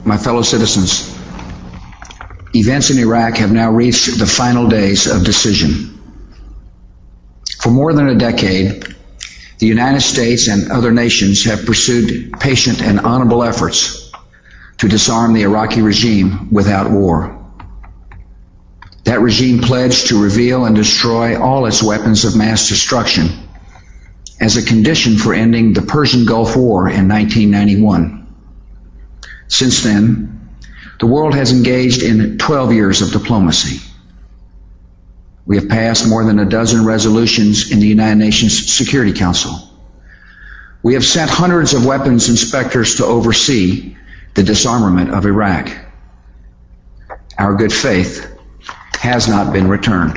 My fellow citizens, events in Iraq have now reached the final days of decision. For more than a decade, the United States and other nations have pursued patient and honorable efforts to disarm the Iraqi regime without war. That regime pledged to reveal and destroy all its weapons of mass destruction as a condition for ending the Persian Gulf War in 1991. Since then, the world has engaged in 12 years of diplomacy. We have passed more than a dozen resolutions in the United Nations Security Council. We have sent hundreds of weapons inspectors to oversee the disarmament of Iraq. Our good faith has not been returned.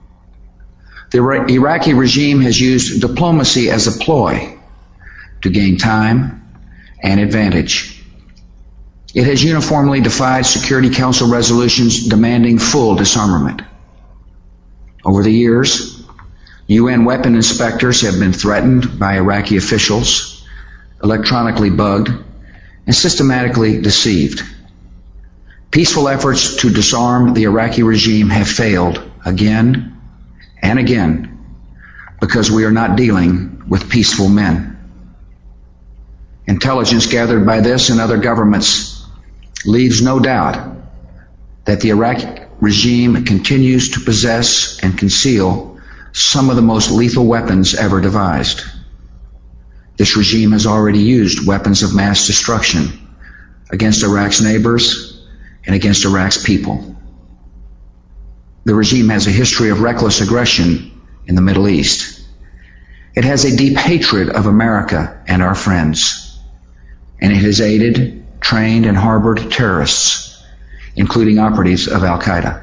The Iraqi regime has used diplomacy as a ploy to gain time and advantage. It has uniformly defied Security Council resolutions demanding full disarmament. Over the years, UN weapon inspectors have been threatened by Iraqi officials, electronically bugged, and systematically deceived. Peaceful efforts to disarm the Iraqi regime have failed again and again because we are not dealing with peaceful men. Intelligence gathered by this and other governments leaves no doubt that the Iraqi regime continues to possess and conceal some of the most lethal weapons ever devised. This regime has already used weapons of mass destruction against Iraq's neighbors and against Iraq's people. The regime has a history of reckless aggression in the Middle East. It has a deep hatred of America and our friends, and it has aided, trained, and harbored terrorists, including operatives of Al-Qaeda.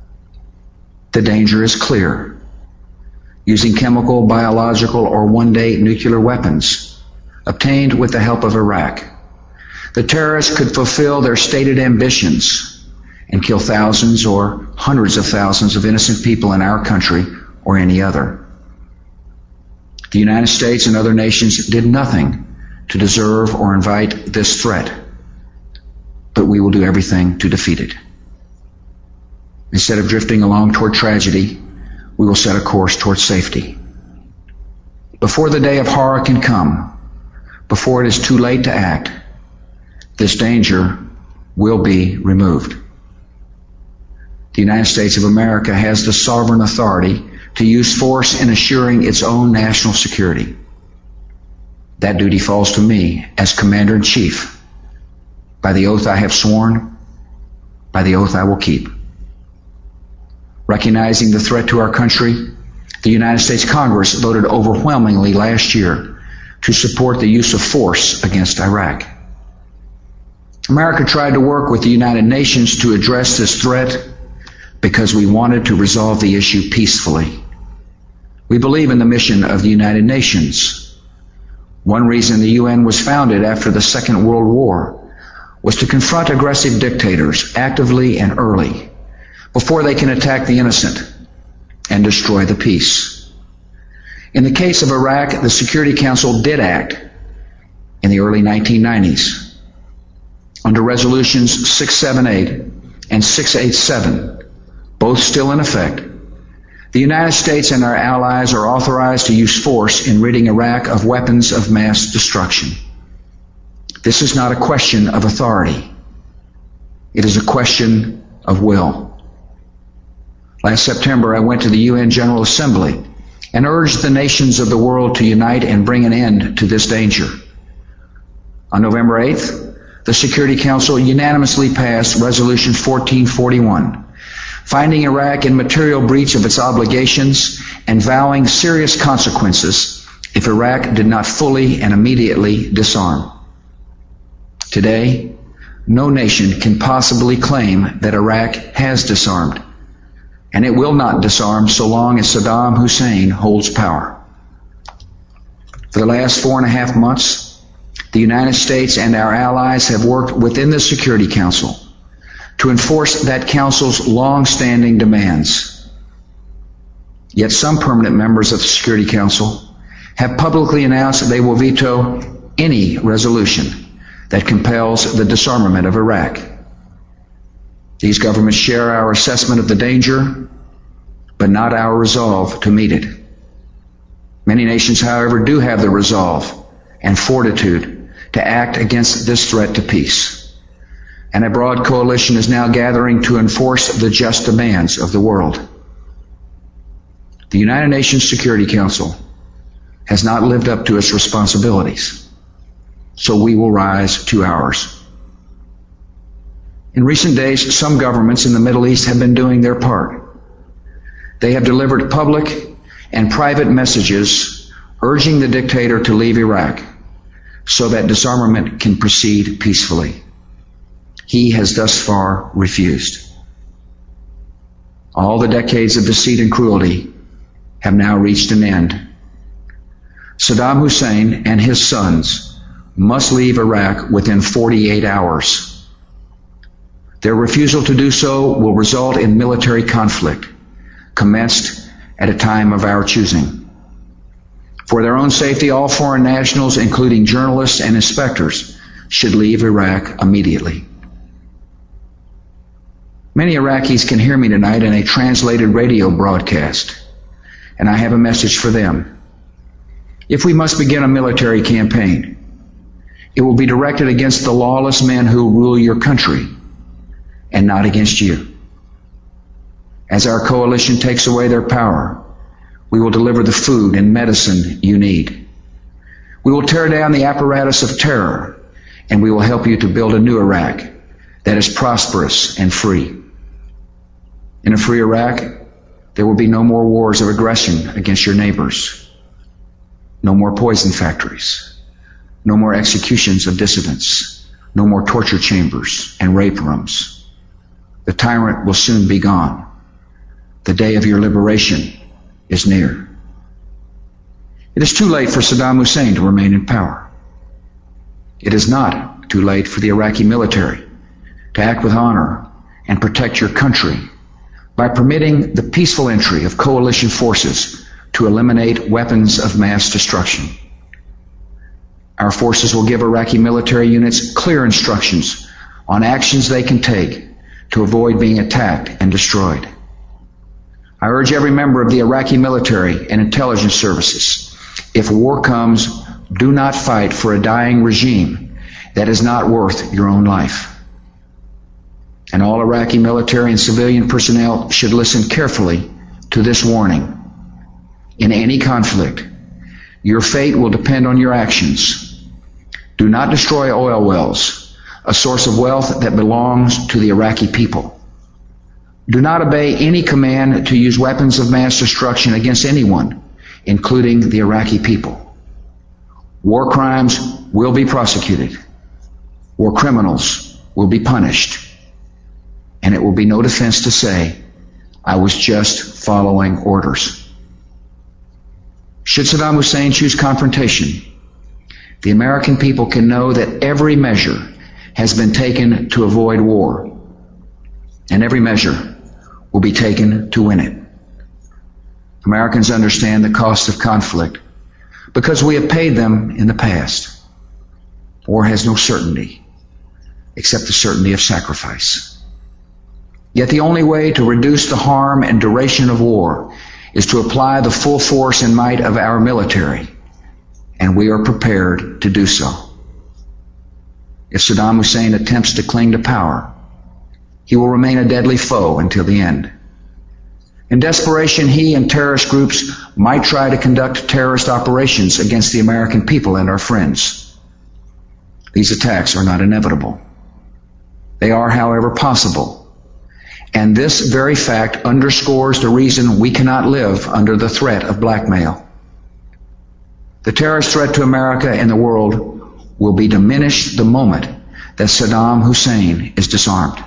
The danger is clear. Using chemical, biological, or one-day nuclear weapons obtained with the help of Iraq, the terrorists could fulfill their stated ambitions and kill thousands or hundreds of thousands of innocent people in our country or any other. The United States and other nations did nothing to deserve or invite this threat, but we will do everything to defeat it. Instead of drifting along toward tragedy, we will set a course toward safety. Before the day of horror can come, before it is too late to act, this danger will be removed. The United States of America has the sovereign authority to use force in assuring its own national security. That duty falls to me as Commander-in-Chief. By the oath I have sworn, by the oath I will keep. Recognizing the threat to our country, the United States Congress voted overwhelmingly last year to support the use of force against Iraq. America tried to work with the United Nations to address this threat because we wanted to resolve the issue peacefully. We believe in the mission of the United Nations. One reason the UN was founded after the Second World War was to confront aggressive dictators actively and early before they can attack the innocent and destroy the peace. In the case of Iraq, the Security Council did act in the early 1990s. Under resolutions 678 and 687, both still in effect, the United States and our allies are authorized to use force in ridding Iraq of weapons of mass destruction. This is not a question of authority. It is a question of will. Last September, I went to the UN General Assembly and urged the nations of the world to unite and bring an end to this danger. On November 8th, the Security Council unanimously passed Resolution 1441, finding Iraq in material breach of its obligations and vowing serious consequences if Iraq did not fully and immediately disarm. Today, no nation can possibly claim that Iraq has disarmed, and it will not disarm so long as Saddam Hussein holds power. For the last 4.5 months, the United States and our allies have worked within the Security Council to enforce that council's long-standing demands. Yet some permanent members of the Security Council have publicly announced that they will veto any resolution that compels the disarmament of Iraq. These governments share our assessment of the danger, but not our resolve to meet it. Many nations, however, do have the resolve and fortitude to act against this threat to peace. And a broad coalition is now gathering to enforce the just demands of the world. The United Nations Security Council has not lived up to its responsibilities, so we will rise to ours. In recent days, some governments in the Middle East have been doing their part. They have delivered public and private messages urging the dictator to leave Iraq so that disarmament can proceed peacefully. He has thus far refused. All the decades of deceit and cruelty have now reached an end. Saddam Hussein and his sons must leave Iraq within 48 hours. Their refusal to do so will result in military conflict, commenced at a time of our choosing. For their own safety, all foreign nationals, including journalists and inspectors, should leave Iraq immediately. Many Iraqis can hear me tonight in a translated radio broadcast, and I have a message for them. If we must begin a military campaign, it will be directed against the lawless men who rule your country, and not against you. As our coalition takes away their power, we will deliver the food and medicine you need. We will tear down the apparatus of terror, and we will help you to build a new Iraq that is prosperous and free. In a free Iraq, there will be no more wars of aggression against your neighbors, no more poison factories, no more executions of dissidents, no more torture chambers and rape rooms. The tyrant will soon be gone. The day of your liberation is near. It is too late for Saddam Hussein to remain in power. It is not too late for the Iraqi military to act with honor and protect your country by permitting the peaceful entry of coalition forces to eliminate weapons of mass destruction. Our forces will give Iraqi military units clear instructions on actions they can take to avoid being attacked and destroyed. I urge every member of the Iraqi military and intelligence services, if war comes, do not fight for a dying regime that is not worth your own life. And all Iraqi military and civilian personnel should listen carefully to this warning. In any conflict, your fate will depend on your actions. Do not destroy oil wells, a source of wealth that belongs to the Iraqi people. Do not obey any command to use weapons of mass destruction against anyone, including the Iraqi people. War crimes will be prosecuted. War criminals will be punished. And it will be no defense to say, I was just following orders. Should Saddam Hussein choose confrontation, the American people can know that every measure has been taken to avoid war, and every measure will be taken to win it. Americans understand the cost of conflict because we have paid them in the past. War has no certainty except the certainty of sacrifice. Yet the only way to reduce the harm and duration of war is to apply the full force and might of our military, and we are prepared to do so. If Saddam Hussein attempts to cling to power, he will remain a deadly foe until the end. In desperation, he and terrorist groups might try to conduct terrorist operations against the American people and our friends. These attacks are not inevitable. They are, however, possible. And this very fact underscores the reason we cannot live under the threat of blackmail. The terrorist threat to America and the world will be diminished the moment that Saddam Hussein is disarmed.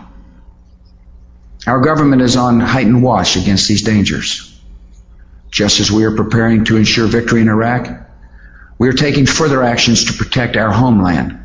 Our government is on heightened watch against these dangers. Just as we are preparing to ensure victory in Iraq, we are taking further actions to protect our homeland.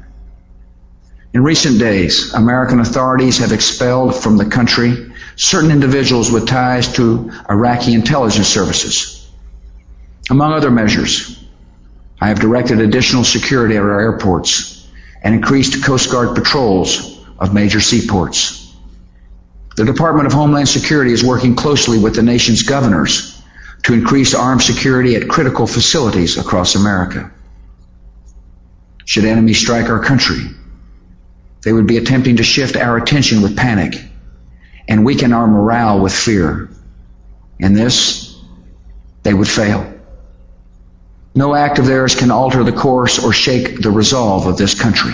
In recent days, American authorities have expelled from the country certain individuals with ties to Iraqi intelligence services. Among other measures, I have directed additional security at our airports and increased Coast Guard patrols of major seaports. The Department of Homeland Security is working closely with the nation's governors to increase armed security at critical facilities across America. Should enemies strike our country, they would be attempting to shift our attention with panic and weaken our morale with fear. In this, they would fail. No act of theirs can alter the course or shake the resolve of this country.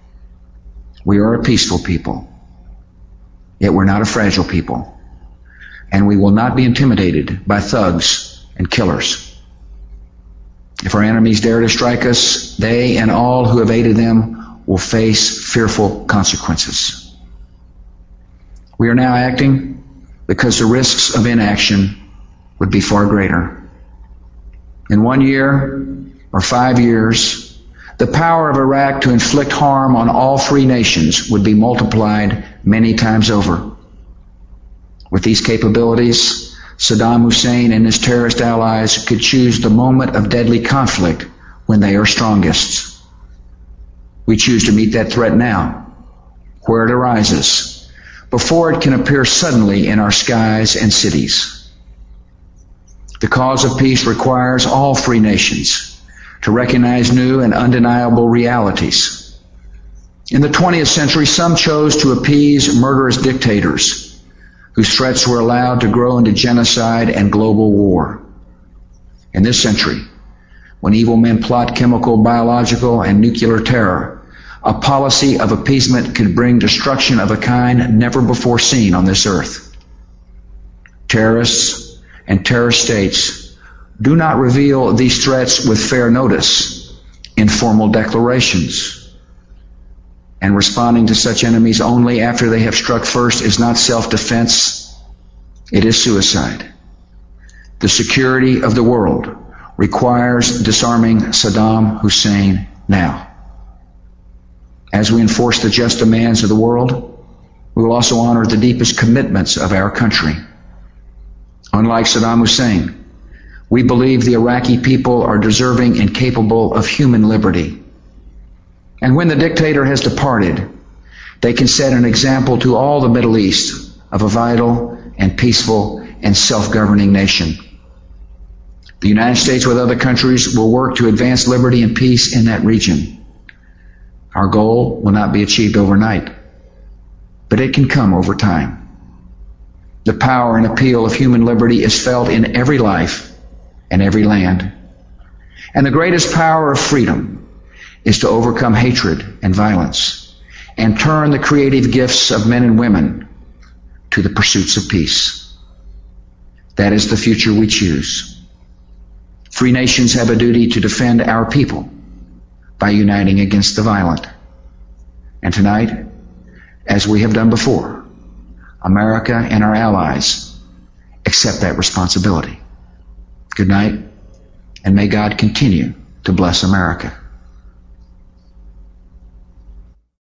We are a peaceful people, yet we're not a fragile people, and we will not be intimidated by thugs and killers. If our enemies dare to strike us, they and all who have aided them will face fearful consequences. We are now acting because the risks of inaction would be far greater. In 1 year or 5 years, the power of Iraq to inflict harm on all free nations would be multiplied many times over. With these capabilities, Saddam Hussein and his terrorist allies could choose the moment of deadly conflict when they are strongest. We choose to meet that threat now, where it arises, before it can appear suddenly in our skies and cities. The cause of peace requires all free nations to recognize new and undeniable realities. In the 20th century, some chose to appease murderous dictators whose threats were allowed to grow into genocide and global war. In this century, when evil men plot chemical, biological, and nuclear terror, a policy of appeasement could bring destruction of a kind never before seen on this earth. Terrorists and terrorist states do not reveal these threats with fair notice in formal declarations. And responding to such enemies only after they have struck first is not self-defense, it is suicide. The security of the world requires disarming Saddam Hussein now. As we enforce the just demands of the world, we will also honor the deepest commitments of our country. Unlike Saddam Hussein, we believe the Iraqi people are deserving and capable of human liberty. And when the dictator has departed, they can set an example to all the Middle East of a vital and peaceful and self-governing nation. The United States, with other countries, will work to advance liberty and peace in that region. Our goal will not be achieved overnight, but it can come over time. The power and appeal of human liberty is felt in every life and every land. And the greatest power of freedom is to overcome hatred and violence and turn the creative gifts of men and women to the pursuits of peace. That is the future we choose. Free nations have a duty to defend our people by uniting against the violent. And tonight, as we have done before, America and our allies accept that responsibility. Good night, and may God continue to bless America.